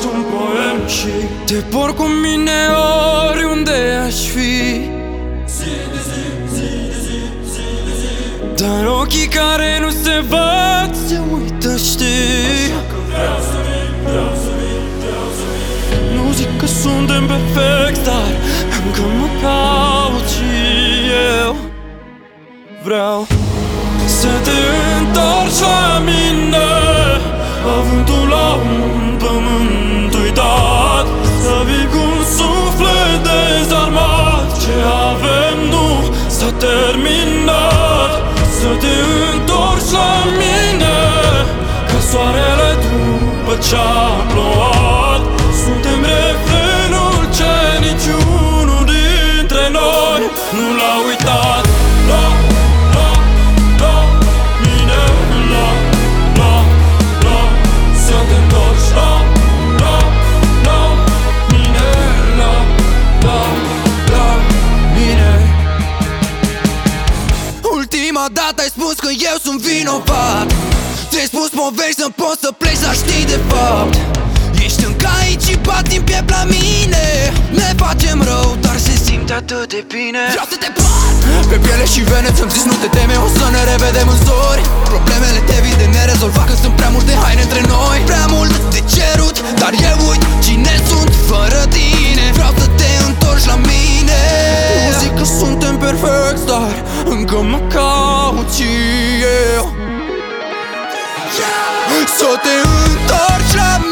ești un poem și te por cu mine oriunde aș fi. Dar ochii care nu se văd se uită, știi? Așa că vreau să vin. Nu zic că suntem perfecti, dar încă mă caut și eu. Vreau să te întorci la mine, avântul la un pământ uitat, să vii cu un suflet dezarmat. Ce avem nu s-a terminat. Să te întorci la mine, ca soarele după ce-a plouat. Suntem refrenul ce niciunul dintre noi nu l-a uitat. La, la, la mine, la, la, la. Să te întorci la, la, la mine, la, la, la mine. Ultima dată ai spus că eu sunt vinovat. Ți-ai spus povești să poți să pleci, dar știi de fapt ești încă aici și bat din piept la mine. Ne facem rău, dar se simte atât de bine. Vreau să te bat pe piele și vene, ți-am zis nu te teme, o să ne revedem în zori. Problemele te vin de nerezolvat, că sunt prea multe haine între noi. Prea mult de cerut, dar eu uit cine sunt fără tine. Vreau să te întorci la mine. Nu zic că suntem perfecti, dar încă mă caut și eu. Să te întorci la mine,